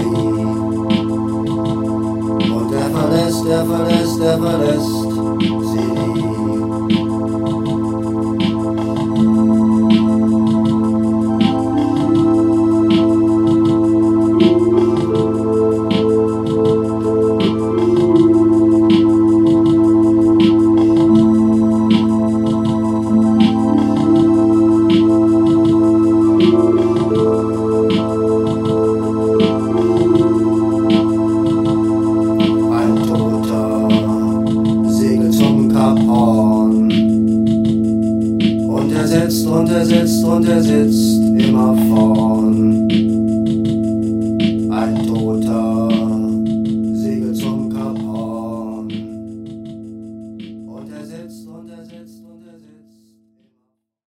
Und er verlässt sie. Und er sitzt immer vorn. Ein Toter segelt zum Kap Horn. Und er sitzt